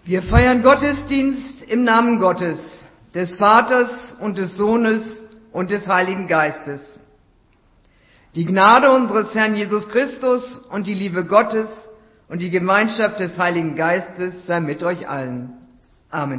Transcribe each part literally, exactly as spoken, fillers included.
Wir feiern Gottesdienst im Namen Gottes, des Vaters und des Sohnes und des Heiligen Geistes. Die Gnade unseres Herrn Jesus Christus und die Liebe Gottes und die Gemeinschaft des Heiligen Geistes sei mit euch allen. Amen.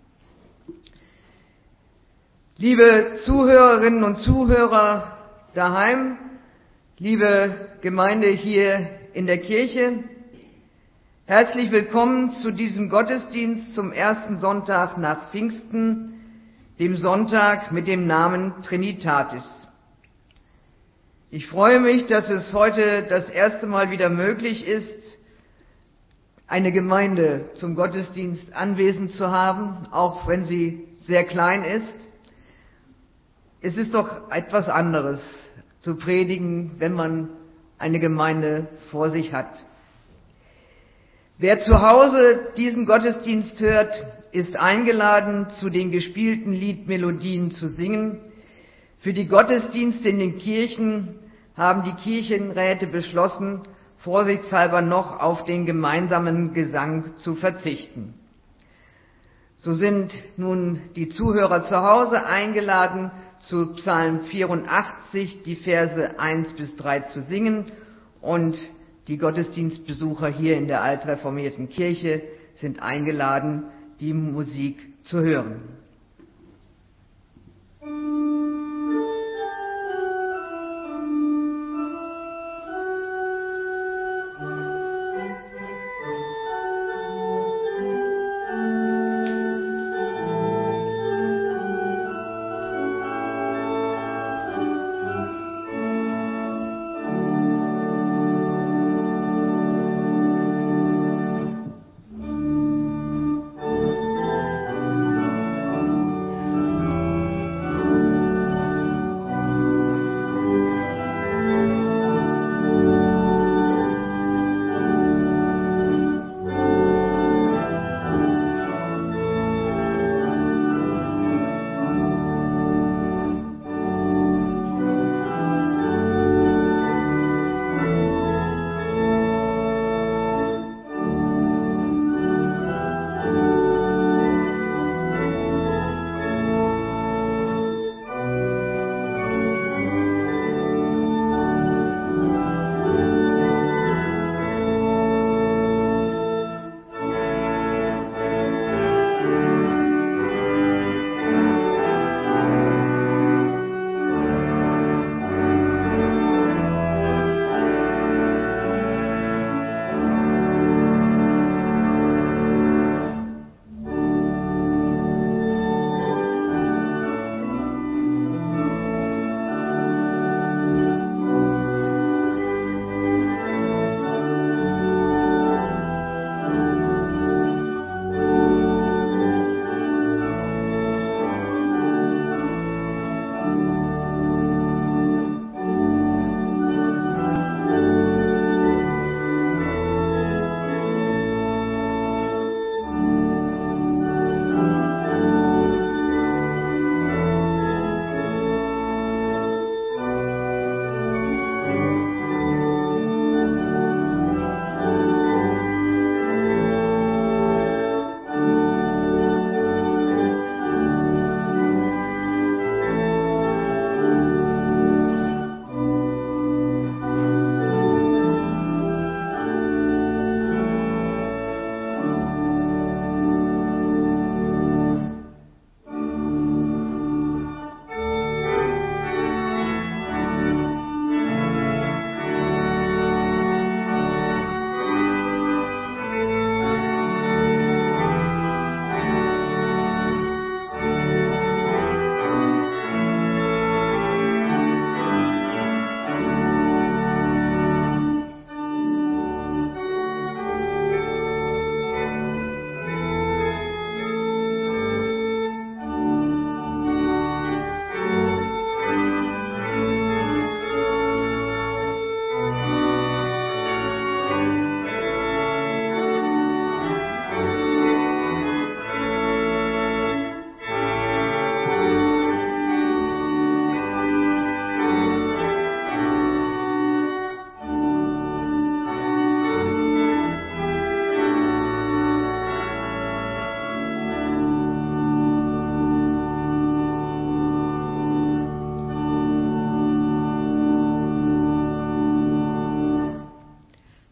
Liebe Zuhörerinnen und Zuhörer daheim, liebe Gemeinde hier in der Kirche, herzlich willkommen zu diesem Gottesdienst zum ersten Sonntag nach Pfingsten, dem Sonntag mit dem Namen Trinitatis. Ich freue mich, dass es heute das erste Mal wieder möglich ist, eine Gemeinde zum Gottesdienst anwesend zu haben, auch wenn sie sehr klein ist. Es ist doch etwas anderes zu predigen, wenn man eine Gemeinde vor sich hat. Wer zu Hause diesen Gottesdienst hört, ist eingeladen, zu den gespielten Liedmelodien zu singen. Für die Gottesdienste in den Kirchen haben die Kirchenräte beschlossen, vorsichtshalber noch auf den gemeinsamen Gesang zu verzichten. So sind nun die Zuhörer zu Hause eingeladen, zu Psalm vierundachtzig die Verse eins bis drei zu singen, und die Gottesdienstbesucher hier in der altreformierten Kirche sind eingeladen, die Musik zu hören.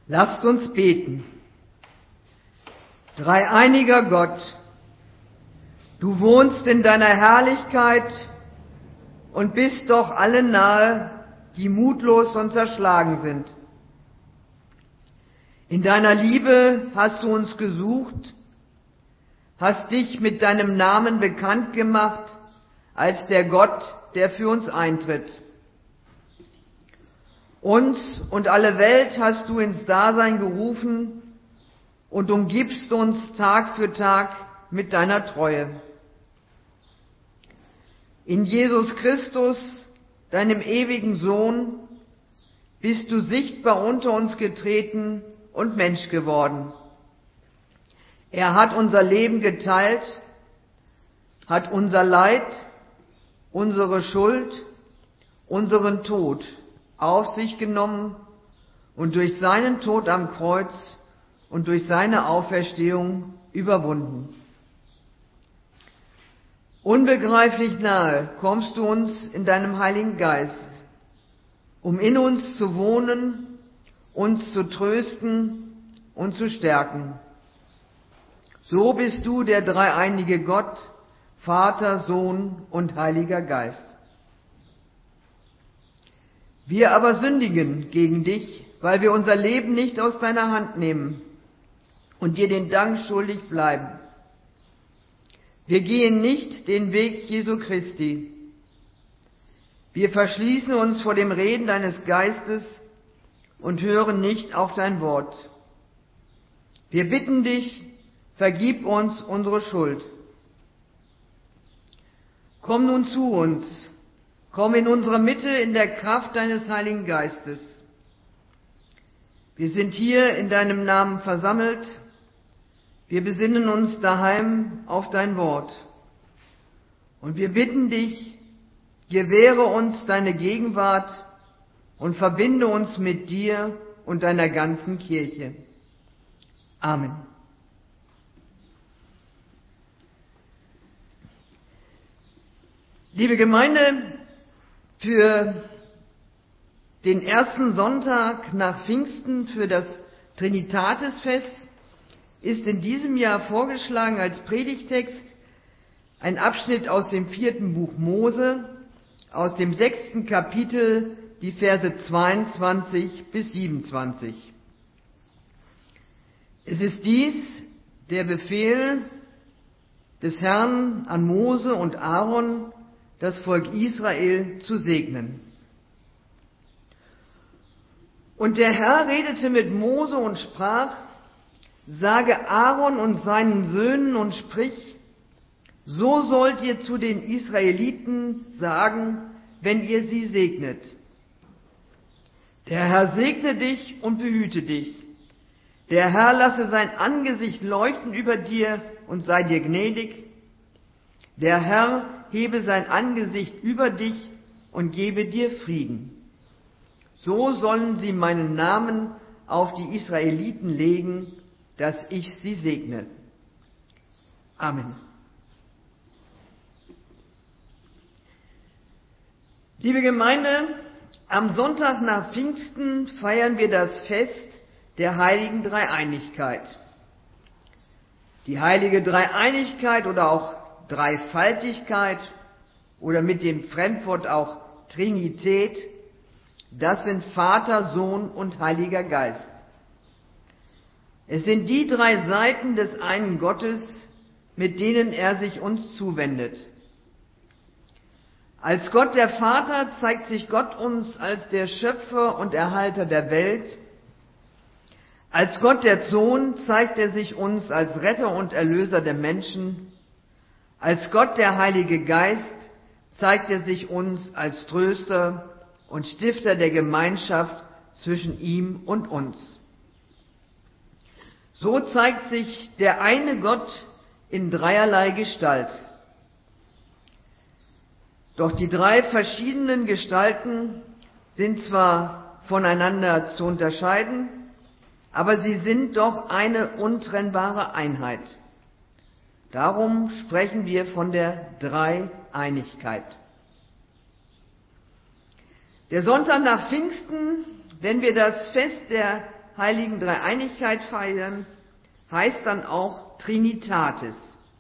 Lasst uns beten. Dreieiniger Gott, du wohnst in deiner Herrlichkeit und bist doch allen nahe, die mutlos und zerschlagen sind. In deiner Liebe hast du uns gesucht, hast dich mit deinem Namen bekannt gemacht als der Gott, der für uns eintritt. Uns und alle Welt hast du ins Dasein gerufen und umgibst uns Tag für Tag mit deiner Treue. In Jesus Christus, deinem ewigen Sohn, bist du sichtbar unter uns getreten und Mensch geworden. Er hat unser Leben geteilt, hat unser Leid, unsere Schuld, unseren Tod auf sich genommen und durch seinen Tod am Kreuz und durch seine Auferstehung überwunden. Unbegreiflich nahe kommst du uns in deinem Heiligen Geist, um in uns zu wohnen, uns zu trösten und zu stärken. So bist du der dreieinige Gott, Vater, Sohn und Heiliger Geist. Wir aber sündigen gegen dich, weil wir unser Leben nicht aus deiner Hand nehmen und dir den Dank schuldig bleiben. Wir gehen nicht den Weg Jesu Christi. Wir verschließen uns vor dem Reden deines Geistes und hören nicht auf dein Wort. Wir bitten dich, vergib uns unsere Schuld. Komm nun zu uns, komm in unsere Mitte in der Kraft deines Heiligen Geistes. Wir sind hier in deinem Namen versammelt. Wir besinnen uns daheim auf dein Wort. Und wir bitten dich, gewähre uns deine Gegenwart und verbinde uns mit dir und deiner ganzen Kirche. Amen. Liebe Gemeinde, für den ersten Sonntag nach Pfingsten, für das Trinitatisfest, ist in diesem Jahr vorgeschlagen als Predigtext ein Abschnitt aus dem vierten Buch Mose, aus dem sechsten Kapitel, die Verse zweiundzwanzig bis siebenundzwanzig. Es ist dies der Befehl des Herrn an Mose und Aaron, das Volk Israel zu segnen. Und der Herr redete mit Mose und sprach: Sage Aaron und seinen Söhnen und sprich: So sollt ihr zu den Israeliten sagen, wenn ihr sie segnet. Der Herr segne dich und behüte dich. Der Herr lasse sein Angesicht leuchten über dir und sei dir gnädig. Der Herr hebe sein Angesicht über dich und gebe dir Frieden. So sollen sie meinen Namen auf die Israeliten legen, dass ich sie segne. Amen. Liebe Gemeinde, am Sonntag nach Pfingsten feiern wir das Fest der heiligen Dreieinigkeit. Die heilige Dreieinigkeit oder auch Dreifaltigkeit oder mit dem Fremdwort auch Trinität, das sind Vater, Sohn und Heiliger Geist. Es sind die drei Seiten des einen Gottes, mit denen er sich uns zuwendet. Als Gott der Vater zeigt sich Gott uns als der Schöpfer und Erhalter der Welt. Als Gott der Sohn zeigt er sich uns als Retter und Erlöser der Menschen. Als Gott der Heilige Geist zeigt er sich uns als Tröster und Stifter der Gemeinschaft zwischen ihm und uns. So zeigt sich der eine Gott in dreierlei Gestalt. Doch die drei verschiedenen Gestalten sind zwar voneinander zu unterscheiden, aber sie sind doch eine untrennbare Einheit. Darum sprechen wir von der Dreieinigkeit. Der Sonntag nach Pfingsten, wenn wir das Fest der heiligen Dreieinigkeit feiern, heißt dann auch Trinitatis.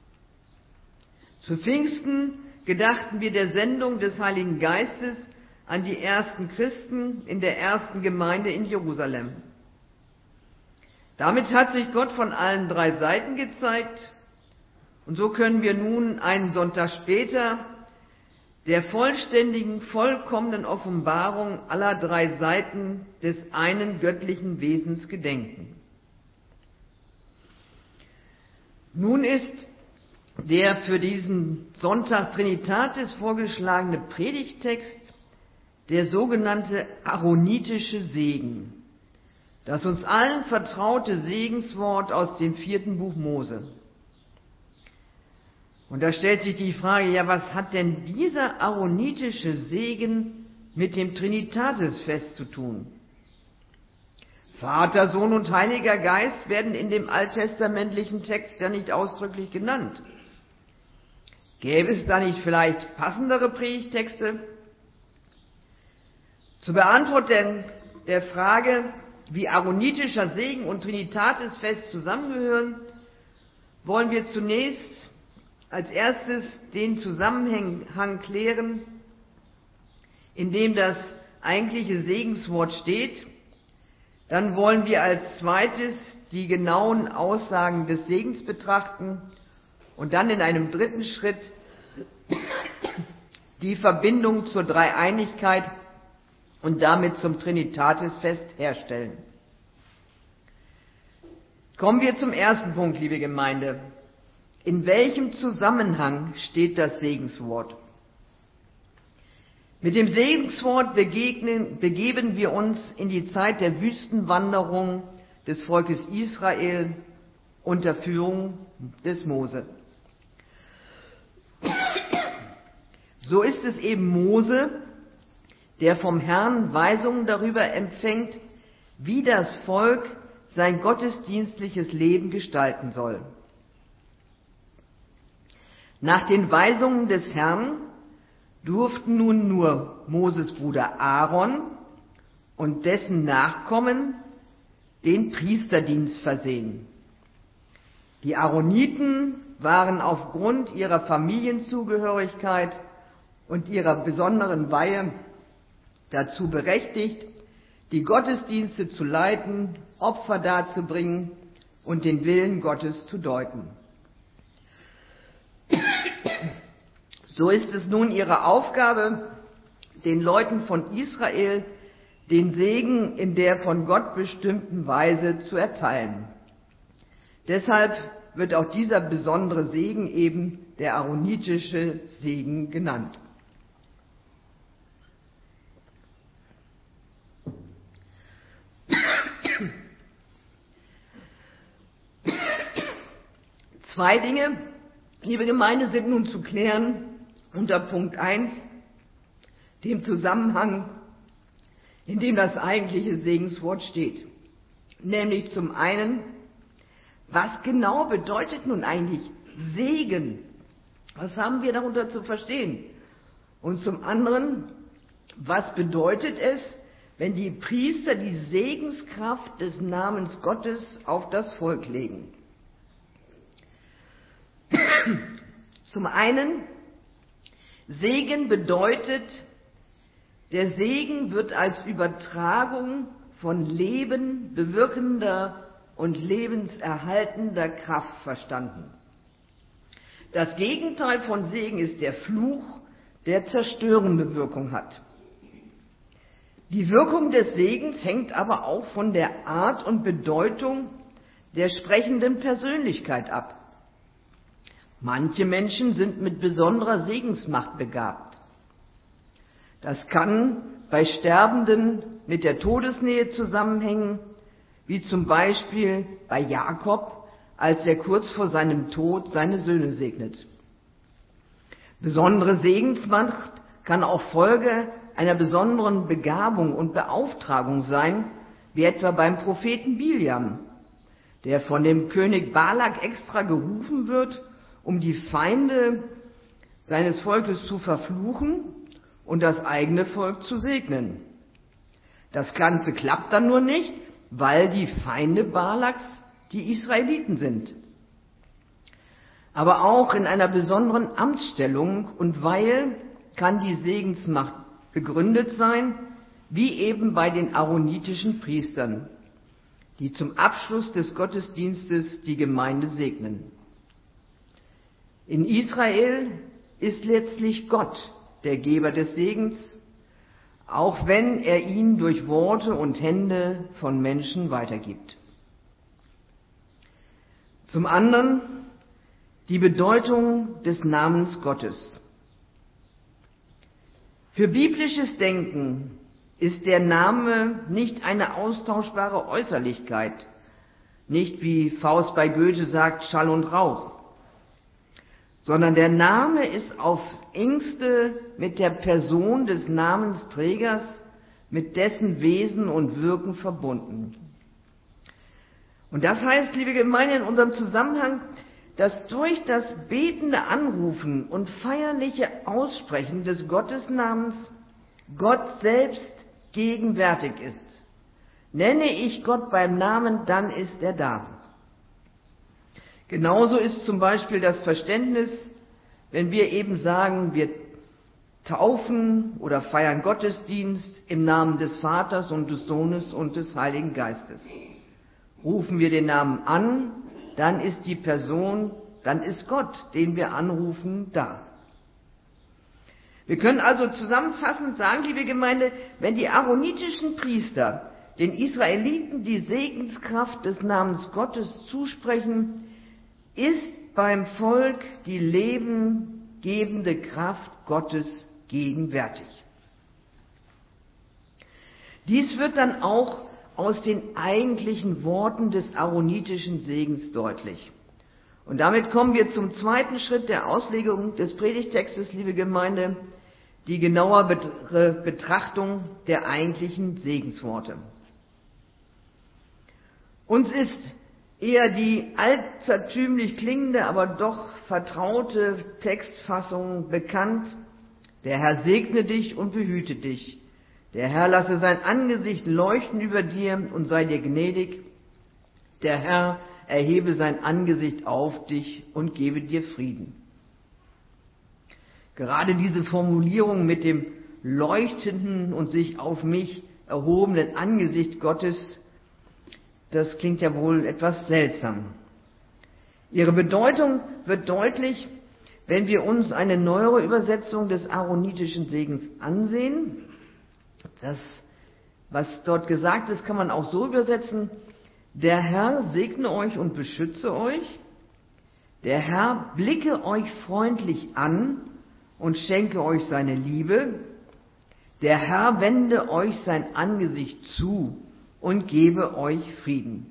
Zu Pfingsten gedachten wir der Sendung des Heiligen Geistes an die ersten Christen in der ersten Gemeinde in Jerusalem. Damit hat sich Gott von allen drei Seiten gezeigt, und so können wir nun einen Sonntag später der vollständigen, vollkommenen Offenbarung aller drei Seiten des einen göttlichen Wesens gedenken. Nun ist der für diesen Sonntag Trinitatis vorgeschlagene Predigttext der sogenannte aaronitische Segen, das uns allen vertraute Segenswort aus dem vierten Buch Mose. Und da stellt sich die Frage, ja, was hat denn dieser aaronitische Segen mit dem Trinitatisfest zu tun? Vater, Sohn und Heiliger Geist werden in dem alttestamentlichen Text ja nicht ausdrücklich genannt. Gäbe es da nicht vielleicht passendere Predigtexte? Zur Beantwortung der Frage, wie aaronitischer Segen und Trinitatisfest zusammengehören, wollen wir zunächst als erstes den Zusammenhang klären, in dem das eigentliche Segenswort steht. Dann wollen wir als zweites die genauen Aussagen des Segens betrachten und dann in einem dritten Schritt die Verbindung zur Dreieinigkeit und damit zum Trinitatisfest herstellen. Kommen wir zum ersten Punkt, liebe Gemeinde. In welchem Zusammenhang steht das Segenswort? Mit dem Segenswort begegnen, begeben wir uns in die Zeit der Wüstenwanderung des Volkes Israel unter Führung des Mose. So ist es eben Mose, der vom Herrn Weisungen darüber empfängt, wie das Volk sein gottesdienstliches Leben gestalten soll. Nach den Weisungen des Herrn durften nun nur Moses Bruder Aaron und dessen Nachkommen den Priesterdienst versehen. Die Aaroniten waren aufgrund ihrer Familienzugehörigkeit und ihrer besonderen Weihe dazu berechtigt, die Gottesdienste zu leiten, Opfer darzubringen und den Willen Gottes zu deuten. So ist es nun ihre Aufgabe, den Leuten von Israel den Segen in der von Gott bestimmten Weise zu erteilen. Deshalb wird auch dieser besondere Segen eben der aaronitische Segen genannt. Zwei Dinge, liebe Gemeinde, sind nun zu klären unter Punkt eins, dem Zusammenhang, in dem das eigentliche Segenswort steht. Nämlich zum einen, was genau bedeutet nun eigentlich Segen? Was haben wir darunter zu verstehen? Und zum anderen, was bedeutet es, wenn die Priester die Segenskraft des Namens Gottes auf das Volk legen? Zum einen, Segen bedeutet, der Segen wird als Übertragung von Leben bewirkender und lebenserhaltender Kraft verstanden. Das Gegenteil von Segen ist der Fluch, der zerstörende Wirkung hat. Die Wirkung des Segens hängt aber auch von der Art und Bedeutung der sprechenden Persönlichkeit ab. Manche Menschen sind mit besonderer Segensmacht begabt. Das kann bei Sterbenden mit der Todesnähe zusammenhängen, wie zum Beispiel bei Jakob, als er kurz vor seinem Tod seine Söhne segnet. Besondere Segensmacht kann auch Folge einer besonderen Begabung und Beauftragung sein, wie etwa beim Propheten Biljam, der von dem König Balak extra gerufen wird, um die Feinde seines Volkes zu verfluchen und das eigene Volk zu segnen. Das Ganze klappt dann nur nicht, weil die Feinde Balaks die Israeliten sind. Aber auch in einer besonderen Amtsstellung und weil kann die Segensmacht begründet sein, wie eben bei den aaronitischen Priestern, die zum Abschluss des Gottesdienstes die Gemeinde segnen. In Israel ist letztlich Gott der Geber des Segens, auch wenn er ihn durch Worte und Hände von Menschen weitergibt. Zum anderen die Bedeutung des Namens Gottes. Für biblisches Denken ist der Name nicht eine austauschbare Äußerlichkeit, nicht wie Faust bei Goethe sagt, Schall und Rauch, sondern der Name ist aufs engste mit der Person des Namensträgers, mit dessen Wesen und Wirken verbunden. Und das heißt, liebe Gemeinde, in unserem Zusammenhang, dass durch das betende Anrufen und feierliche Aussprechen des Gottesnamens Gott selbst gegenwärtig ist. Nenne ich Gott beim Namen, dann ist er da. Genauso ist zum Beispiel das Verständnis, wenn wir eben sagen, wir taufen oder feiern Gottesdienst im Namen des Vaters und des Sohnes und des Heiligen Geistes. Rufen wir den Namen an, dann ist die Person, dann ist Gott, den wir anrufen, da. Wir können also zusammenfassend sagen, liebe Gemeinde, wenn die aaronitischen Priester den Israeliten die Segenskraft des Namens Gottes zusprechen, ist beim Volk die lebengebende Kraft Gottes gegenwärtig. Dies wird dann auch aus den eigentlichen Worten des aaronitischen Segens deutlich. Und damit kommen wir zum zweiten Schritt der Auslegung des Predigtextes, liebe Gemeinde, die genauere Betrachtung der eigentlichen Segensworte. Uns ist eher die altertümlich klingende, aber doch vertraute Textfassung bekannt. Der Herr segne dich und behüte dich. Der Herr lasse sein Angesicht leuchten über dir und sei dir gnädig. Der Herr erhebe sein Angesicht auf dich und gebe dir Frieden. Gerade diese Formulierung mit dem leuchtenden und sich auf mich erhobenen Angesicht Gottes, das klingt ja wohl etwas seltsam. Ihre Bedeutung wird deutlich, wenn wir uns eine neuere Übersetzung des aaronitischen Segens ansehen. Das, was dort gesagt ist, kann man auch so übersetzen: Der Herr segne euch und beschütze euch. Der Herr blicke euch freundlich an und schenke euch seine Liebe. Der Herr wende euch sein Angesicht zu und gebe euch Frieden.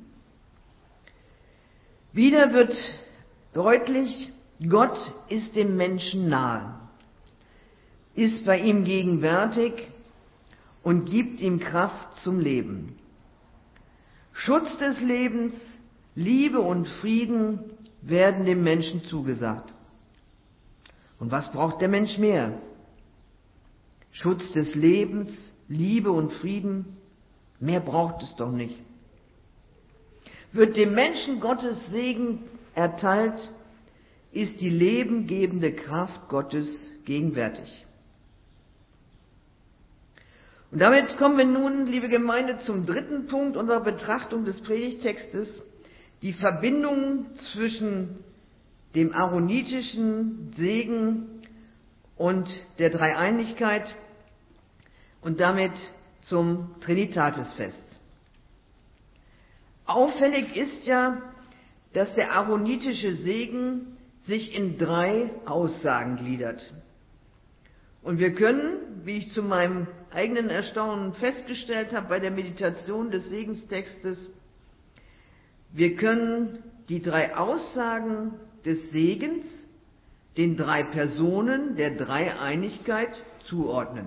Wieder wird deutlich, Gott ist dem Menschen nahe, ist bei ihm gegenwärtig und gibt ihm Kraft zum Leben. Schutz des Lebens, Liebe und Frieden werden dem Menschen zugesagt. Und was braucht der Mensch mehr? Schutz des Lebens, Liebe und Frieden, mehr braucht es doch nicht. Wird dem Menschen Gottes Segen erteilt, ist die lebengebende Kraft Gottes gegenwärtig. Und damit kommen wir nun, liebe Gemeinde, zum dritten Punkt unserer Betrachtung des Predigtextes, die Verbindung zwischen dem aaronitischen Segen und der Dreieinigkeit und damit zum Trinitatisfest. Auffällig ist ja, dass der aaronitische Segen sich in drei Aussagen gliedert. Und wir können, wie ich zu meinem eigenen Erstaunen festgestellt habe bei der Meditation des Segenstextes, wir können die drei Aussagen des Segens den drei Personen der Dreieinigkeit zuordnen.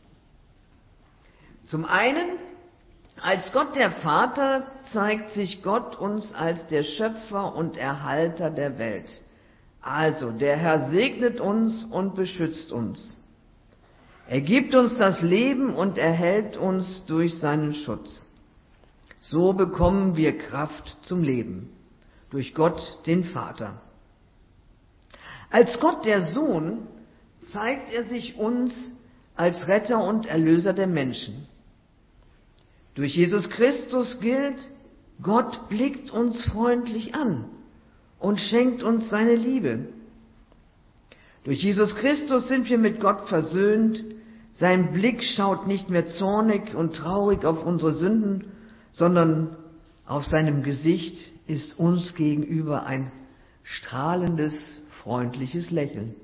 Zum einen, als Gott der Vater zeigt sich Gott uns als der Schöpfer und Erhalter der Welt. Also, der Herr segnet uns und beschützt uns. Er gibt uns das Leben und erhält uns durch seinen Schutz. So bekommen wir Kraft zum Leben durch Gott, den Vater. Als Gott, der Sohn, zeigt er sich uns als Retter und Erlöser der Menschen. Durch Jesus Christus gilt, Gott blickt uns freundlich an und schenkt uns seine Liebe. Durch Jesus Christus sind wir mit Gott versöhnt. Sein Blick schaut nicht mehr zornig und traurig auf unsere Sünden, sondern auf seinem Gesicht ist uns gegenüber ein strahlendes, freundliches Lächeln.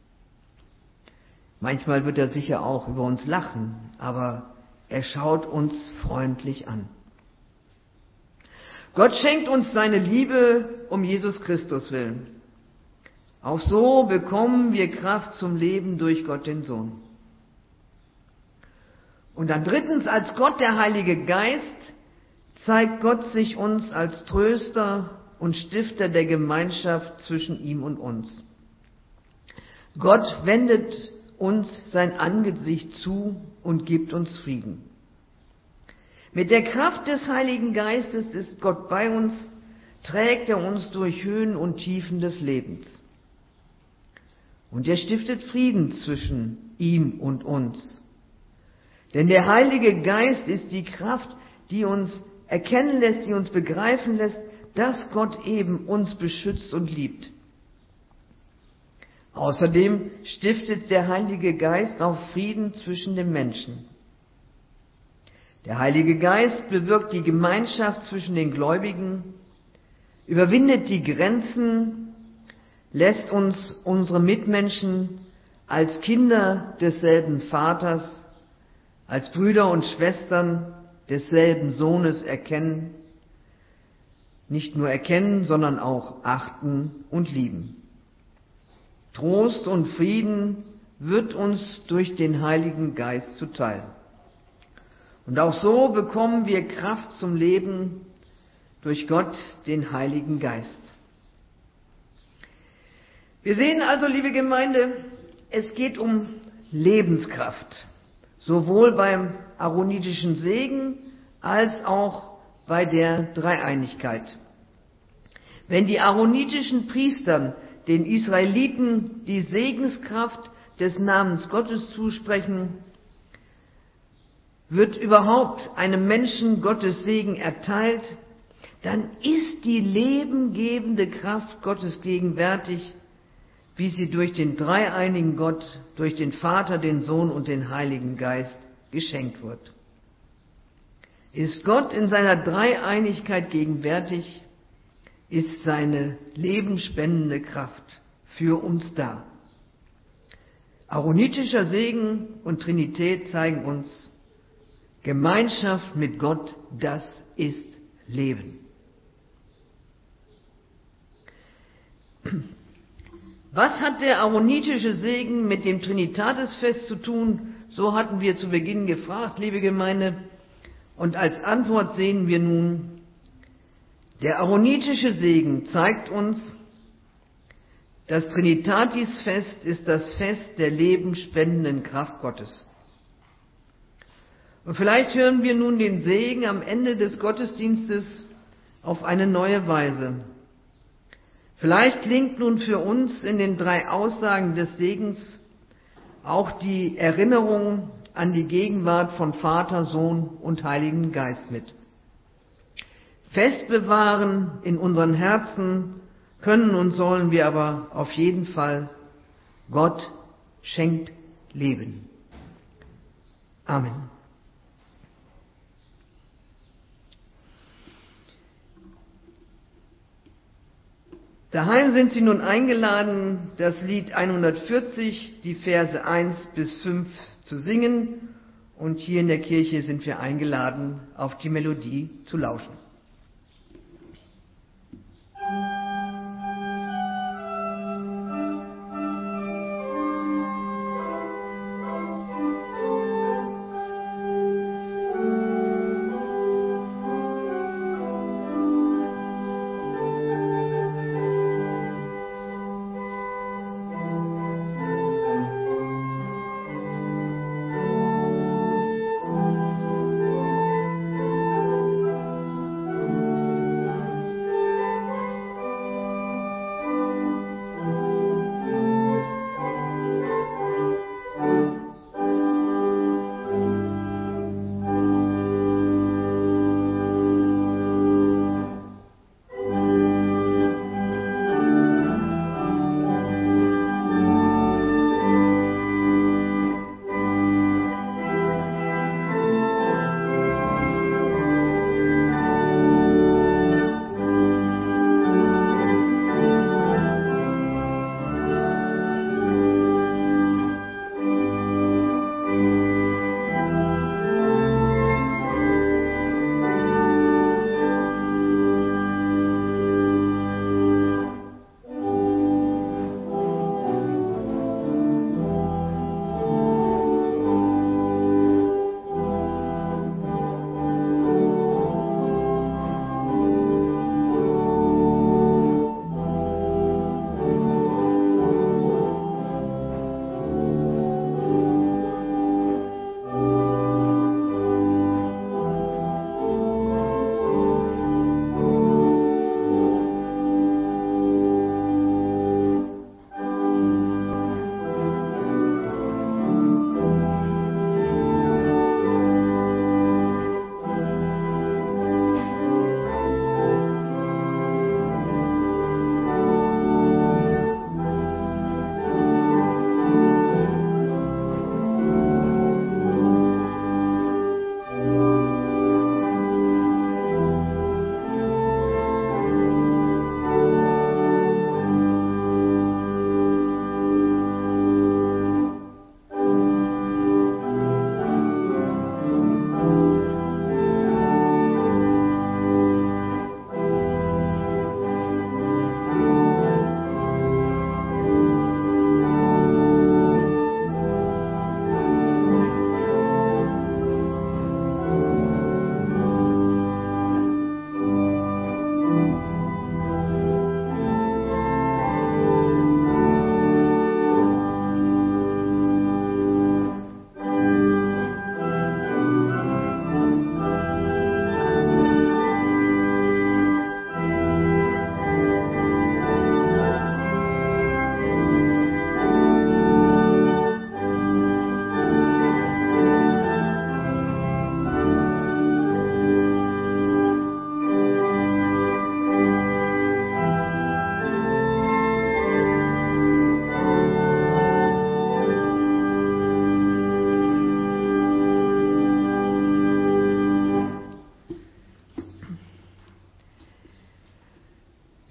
Manchmal wird er sicher auch über uns lachen, aber er schaut uns freundlich an. Gott schenkt uns seine Liebe um Jesus Christus willen. Auch so bekommen wir Kraft zum Leben durch Gott, den Sohn. Und dann drittens, als Gott, der Heilige Geist, zeigt Gott sich uns als Tröster und Stifter der Gemeinschaft zwischen ihm und uns. Gott wendet uns sein Angesicht zu und gibt uns Frieden. Mit der Kraft des Heiligen Geistes ist Gott bei uns, trägt er uns durch Höhen und Tiefen des Lebens. Und er stiftet Frieden zwischen ihm und uns. Denn der Heilige Geist ist die Kraft, die uns erkennen lässt, die uns begreifen lässt, dass Gott eben uns beschützt und liebt. Außerdem stiftet der Heilige Geist auch Frieden zwischen den Menschen. Der Heilige Geist bewirkt die Gemeinschaft zwischen den Gläubigen, überwindet die Grenzen, lässt uns unsere Mitmenschen als Kinder desselben Vaters, als Brüder und Schwestern desselben Sohnes erkennen, nicht nur erkennen, sondern auch achten und lieben. Trost und Frieden wird uns durch den Heiligen Geist zuteil. Und auch so bekommen wir Kraft zum Leben durch Gott, den Heiligen Geist. Wir sehen also, liebe Gemeinde, es geht um Lebenskraft, sowohl beim aaronitischen Segen als auch bei der Dreieinigkeit. Wenn die aaronitischen Priester den Israeliten die Segenskraft des Namens Gottes zusprechen, wird überhaupt einem Menschen Gottes Segen erteilt, dann ist die lebengebende Kraft Gottes gegenwärtig, wie sie durch den dreieinigen Gott, durch den Vater, den Sohn und den Heiligen Geist geschenkt wird. Ist Gott in seiner Dreieinigkeit gegenwärtig, ist seine lebensspendende Kraft für uns da. Aaronitischer Segen und Trinität zeigen uns, Gemeinschaft mit Gott, das ist Leben. Was hat der aaronitische Segen mit dem Trinitatisfest zu tun? So hatten wir zu Beginn gefragt, liebe Gemeinde. Und als Antwort sehen wir nun, der aaronitische Segen zeigt uns, das Trinitatisfest ist das Fest der lebensspendenden Kraft Gottes. Und vielleicht hören wir nun den Segen am Ende des Gottesdienstes auf eine neue Weise. Vielleicht klingt nun für uns in den drei Aussagen des Segens auch die Erinnerung an die Gegenwart von Vater, Sohn und Heiligen Geist mit. Fest bewahren in unseren Herzen können und sollen wir aber auf jeden Fall, Gott schenkt Leben. Amen. Daheim sind Sie nun eingeladen, das Lied hundertvierzig, die Verse eins bis fünf zu singen. Und hier in der Kirche sind wir eingeladen, auf die Melodie zu lauschen.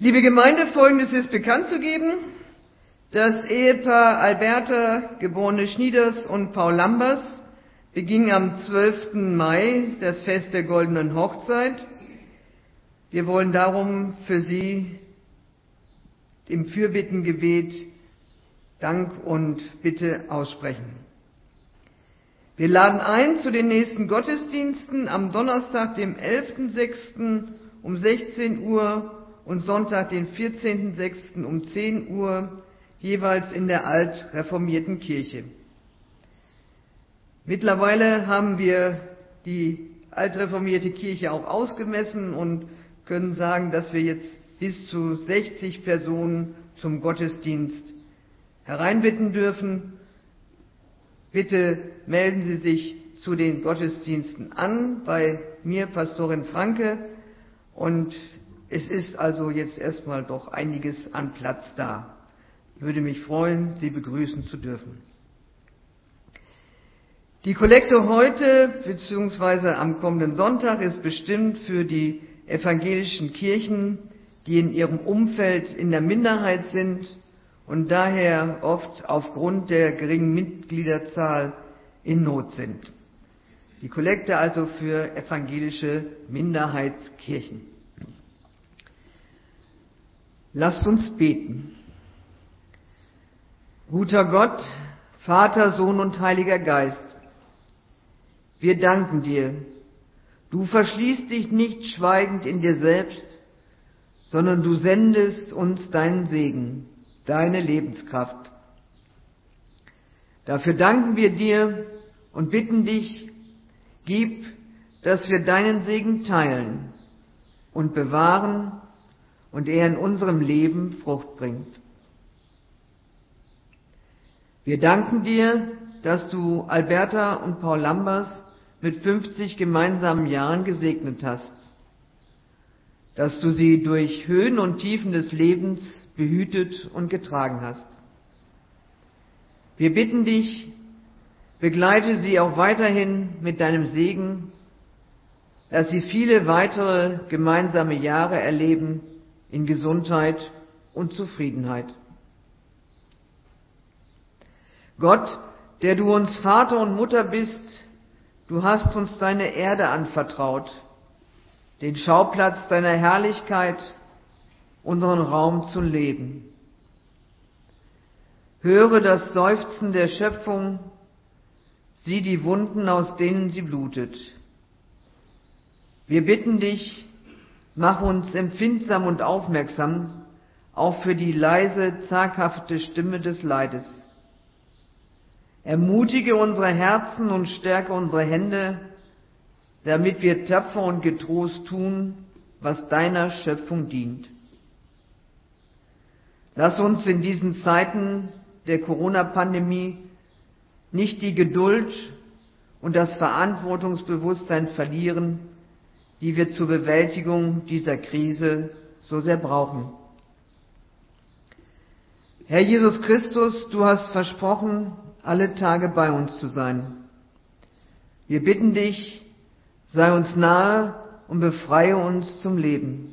Liebe Gemeinde, Folgendes ist bekannt zu geben. Das Ehepaar Alberta, geborene Schnieders und Paul Lambers, beging am zwölften Mai das Fest der Goldenen Hochzeit. Wir wollen darum für Sie im Fürbittengebet Dank und Bitte aussprechen. Wir laden ein zu den nächsten Gottesdiensten am Donnerstag, dem elften sechsten um sechzehn Uhr und Sonntag, den vierzehnten sechsten um zehn Uhr, jeweils in der altreformierten Kirche. Mittlerweile haben wir die altreformierte Kirche auch ausgemessen und können sagen, dass wir jetzt bis zu sechzig Personen zum Gottesdienst hereinbitten dürfen. Bitte melden Sie sich zu den Gottesdiensten an bei mir, Pastorin Franke, und es ist also jetzt erstmal doch einiges an Platz da. Ich würde mich freuen, Sie begrüßen zu dürfen. Die Kollekte heute bzw. am kommenden Sonntag ist bestimmt für die evangelischen Kirchen, die in ihrem Umfeld in der Minderheit sind und daher oft aufgrund der geringen Mitgliederzahl in Not sind. Die Kollekte also für evangelische Minderheitskirchen. Lasst uns beten. Guter Gott, Vater, Sohn und Heiliger Geist, wir danken dir. Du verschließt dich nicht schweigend in dir selbst, sondern du sendest uns deinen Segen, deine Lebenskraft. Dafür danken wir dir und bitten dich, gib, dass wir deinen Segen teilen und bewahren und er in unserem Leben Frucht bringt. Wir danken dir, dass du Alberta und Paul Lambers mit fünfzig gemeinsamen Jahren gesegnet hast, dass du sie durch Höhen und Tiefen des Lebens behütet und getragen hast. Wir bitten dich, begleite sie auch weiterhin mit deinem Segen, dass sie viele weitere gemeinsame Jahre erleben in Gesundheit und Zufriedenheit. Gott, der du uns Vater und Mutter bist, du hast uns deine Erde anvertraut, den Schauplatz deiner Herrlichkeit, unseren Raum zum Leben. Höre das Seufzen der Schöpfung, sieh die Wunden, aus denen sie blutet. Wir bitten dich, mach uns empfindsam und aufmerksam, auch für die leise, zaghafte Stimme des Leides. Ermutige unsere Herzen und stärke unsere Hände, damit wir tapfer und getrost tun, was deiner Schöpfung dient. Lass uns in diesen Zeiten der Corona-Pandemie nicht die Geduld und das Verantwortungsbewusstsein verlieren, die wir zur Bewältigung dieser Krise so sehr brauchen. Herr Jesus Christus, du hast versprochen, alle Tage bei uns zu sein. Wir bitten dich, sei uns nahe und befreie uns zum Leben.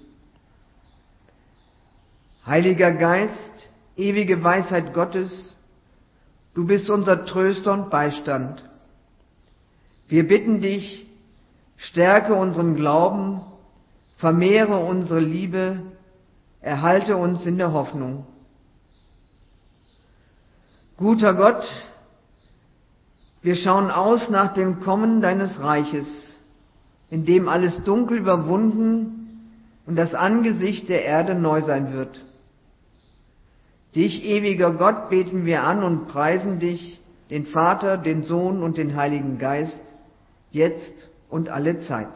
Heiliger Geist, ewige Weisheit Gottes, du bist unser Tröster und Beistand. Wir bitten dich, stärke unseren Glauben, vermehre unsere Liebe, erhalte uns in der Hoffnung. Guter Gott, wir schauen aus nach dem Kommen deines Reiches, in dem alles Dunkel überwunden und das Angesicht der Erde neu sein wird. Dich, ewiger Gott, beten wir an und preisen dich, den Vater, den Sohn und den Heiligen Geist, jetzt und alle Zeit.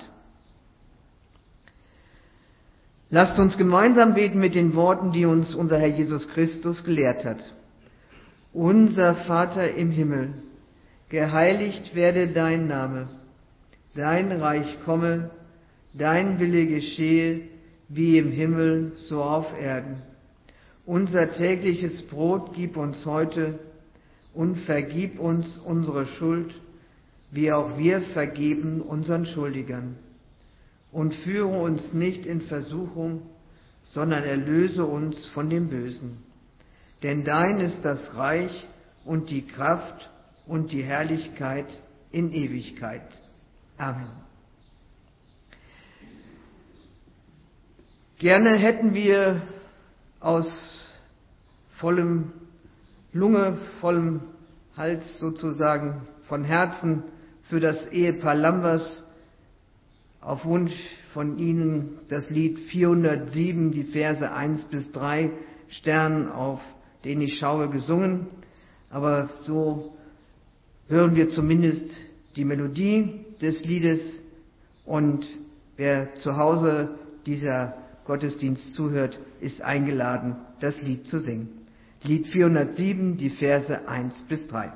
Lasst uns gemeinsam beten mit den Worten, die uns unser Herr Jesus Christus gelehrt hat. Unser Vater im Himmel, geheiligt werde dein Name, dein Reich komme, dein Wille geschehe, wie im Himmel, so auf Erden. Unser tägliches Brot gib uns heute und vergib uns unsere Schuld, wie auch wir vergeben unseren Schuldigern. Und führe uns nicht in Versuchung, sondern erlöse uns von dem Bösen. Denn dein ist das Reich und die Kraft und die Herrlichkeit in Ewigkeit. Amen. Gerne hätten wir aus vollem Lunge, vollem Hals sozusagen von Herzen für das Ehepaar Lambers auf Wunsch von Ihnen das Lied vierhundertsieben, die Verse eins bis drei, Stern, auf den ich schaue, gesungen. Aber so hören wir zumindest die Melodie des Liedes, und wer zu Hause dieser Gottesdienst zuhört, ist eingeladen, das Lied zu singen. Lied vierhundertsieben, die Verse eins bis drei.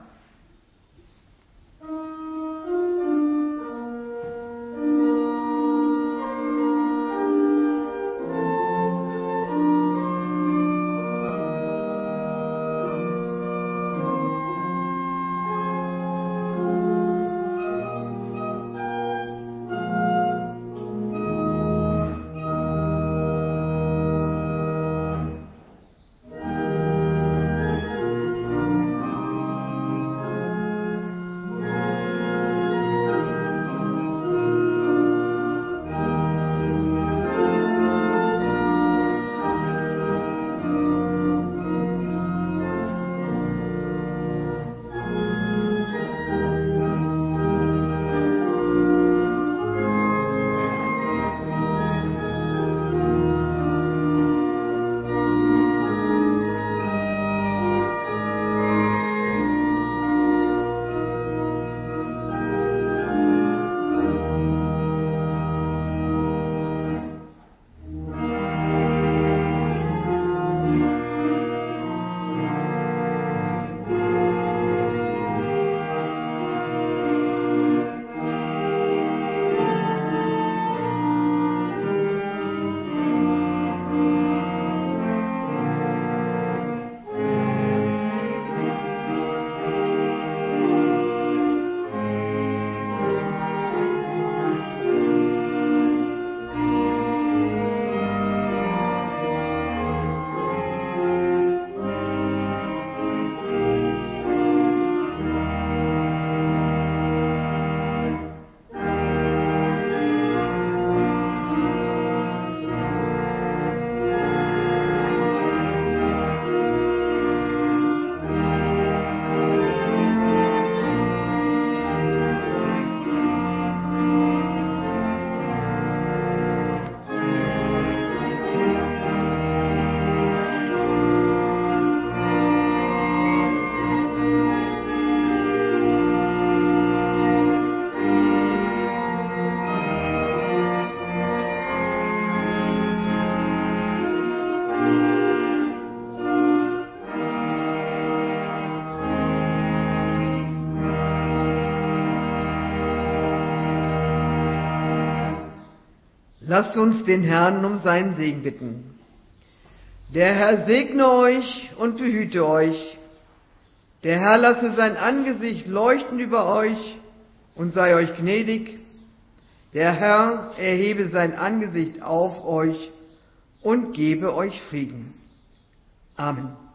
Lasst uns den Herrn um seinen Segen bitten. Der Herr segne euch und behüte euch. Der Herr lasse sein Angesicht leuchten über euch und sei euch gnädig. Der Herr erhebe sein Angesicht auf euch und gebe euch Frieden. Amen.